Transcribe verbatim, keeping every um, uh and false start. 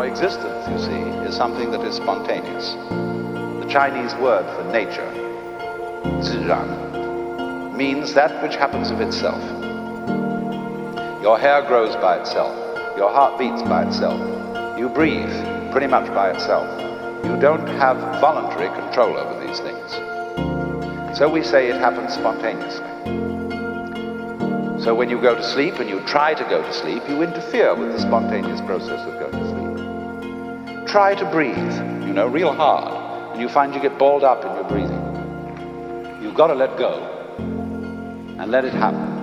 Now, existence, you see, is something that is spontaneous. The Chinese word for nature, 自然, means that which happens of itself. Your hair grows by itself. Your heart beats by itself. You breathe pretty much by itself. You don't have voluntary control over these things. So we say it happens spontaneously. So when you go to sleep and you try to go to sleep, you interfere with the spontaneous process of going to sleep. Try to breathe, you know, real hard, and you find you get balled up in your breathing. You've got to let go and let it happen.